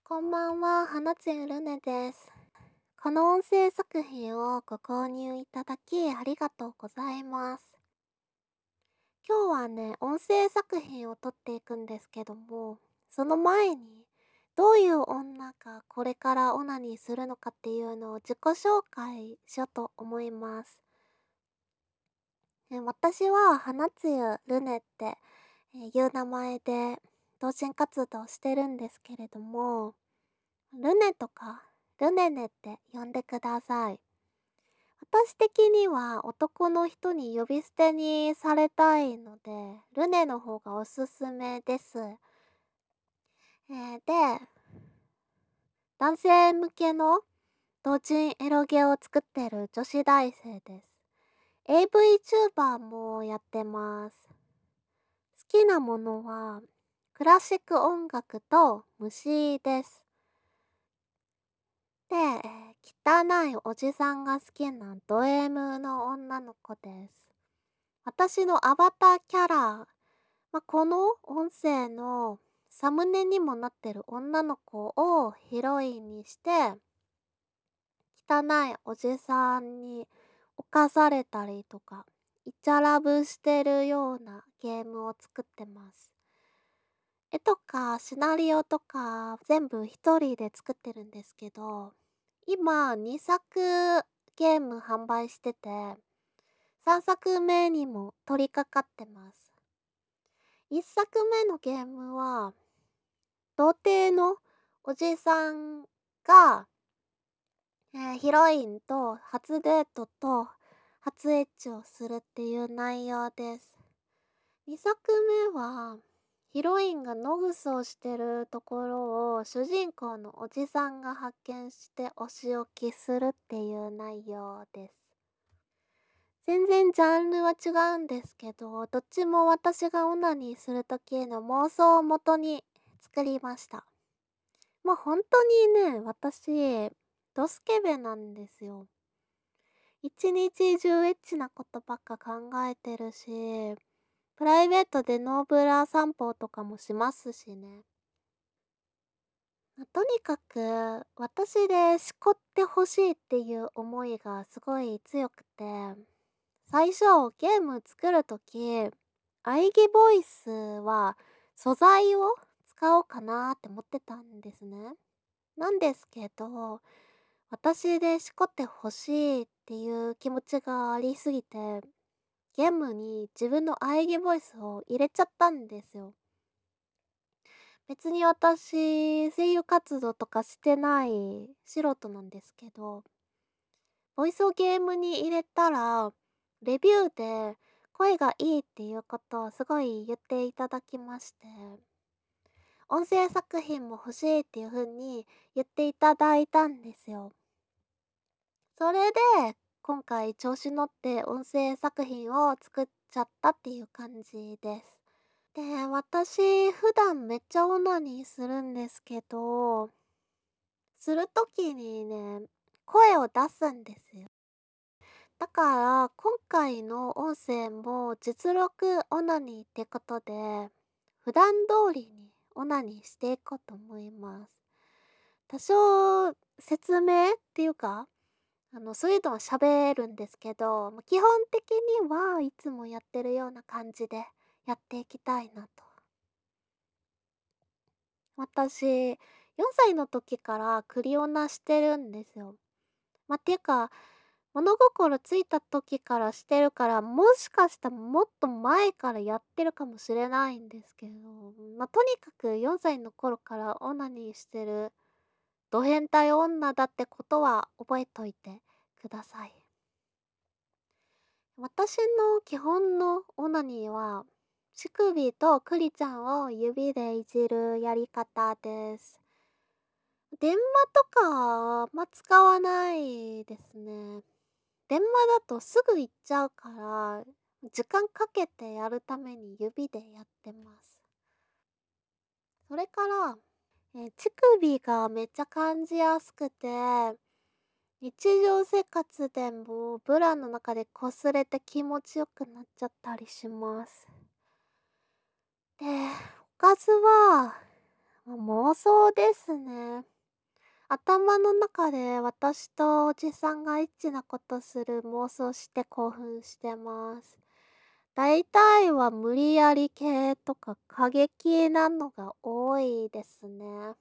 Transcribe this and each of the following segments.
こんばんは、花露ルネです。この音声作品をご購入いただきありがとうございます。今日はね、音声作品を撮っていくんですけども、その前に、どういう女がこれからオナニーするのかっていうのを自己紹介しようと思います。私は花露ルネっていう名前で同人活動してるんですけれども、ルネとかルネネって呼んでください。私的には男の人に呼び捨てにされたいので、ルネの方がおすすめです。で、男性向けの同人エロゲを作ってる女子大生です。AVTuber もやってます。好きなものはクラシック音楽と虫です。で、汚いおじさんが好きなド M の女の子です。私のアバターキャラ、この音声のサムネにもなってる女の子をヒロインにして、汚いおじさんに侵されたりとか、イチャラブしてるようなゲームを作ってます。絵とかシナリオとか全部一人で作ってるんですけど、今2作ゲーム販売してて、3作目にも取り掛かってます。1作目のゲームは、童貞のおじさんが、ヒロインと初デートと初エッチをするっていう内容です。2作目は、ヒロインが野グソをしてるところを主人公のおじさんが発見してお仕置きするっていう内容です。全然ジャンルは違うんですけど、どっちも私がオナニーする時への妄想をもとに作りました。もう本当にね、私、ドスケベなんですよ。一日中エッチなことばっか考えてるし、プライベートでノーブラ散歩とかもしますしね。とにかく、私でしこってほしいっていう思いがすごい強くて、最初ゲーム作るとき、喘ぎボイスは素材を使おうかなって思ってたんですね。なんですけど、私でしこってほしいっていう気持ちがありすぎて、ゲームに自分の喘ぎボイスを入れちゃったんですよ。別に私、声優活動とかしてない素人なんですけど、ボイスをゲームに入れたら、レビューで声がいいっていうことをすごい言っていただきまして、音声作品も欲しいっていう風に言っていただいたんですよ。それで、今回調子乗って音声作品を作っちゃったっていう感じです。で、私、普段めっちゃオナニーするんですけど、するときにね、声を出すんですよ。だから、今回の音声も実録オナニーってことで、普段通りにオナニーしていこうと思います。多少説明っていうか、そういうのは喋るんですけど、基本的にはいつもやってるような感じでやっていきたいなと。私、4歳の時からクリオナしてるんですよ。ていうか、物心ついた時からしてるから、もしかしたらもっと前からやってるかもしれないんですけど、とにかく4歳の頃からオナニーしてるド変態女だってことは覚えといてください。私の基本のオナニーは、乳首とクリちゃんを指でいじるやり方です。電話とかは使わないですね。電話だとすぐ行っちゃうから、時間かけてやるために指でやってます。それから、乳首がめっちゃ感じやすくて、日常生活でもブラの中で擦れて気持ちよくなっちゃったりします。で、おかずは、 妄想ですね。頭の中で私とおじさんがエッチなことする妄想して興奮してます。大体は無理やり系とか過激なのが多いですね。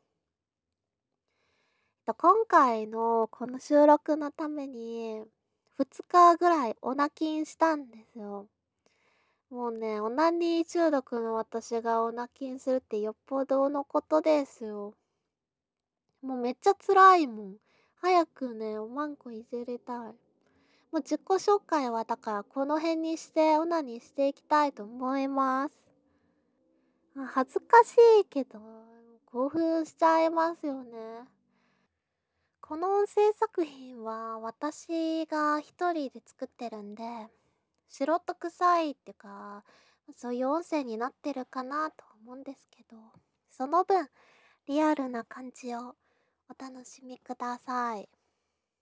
今回のこの収録のために、2日ぐらいオナキンしたんですよ。もうね、オナニー中毒の私がオナキンするってよっぽどのことですよ。もうめっちゃ辛いもん。早くね、おまんこいじりたい。もう自己紹介はだからこの辺にしてオナニーしていきたいと思います。恥ずかしいけど、興奮しちゃいますよね。この音声作品は私が一人で作ってるんで、素人臭いっていうか、そういう音声になってるかなと思うんですけど、その分、リアルな感じをお楽しみください。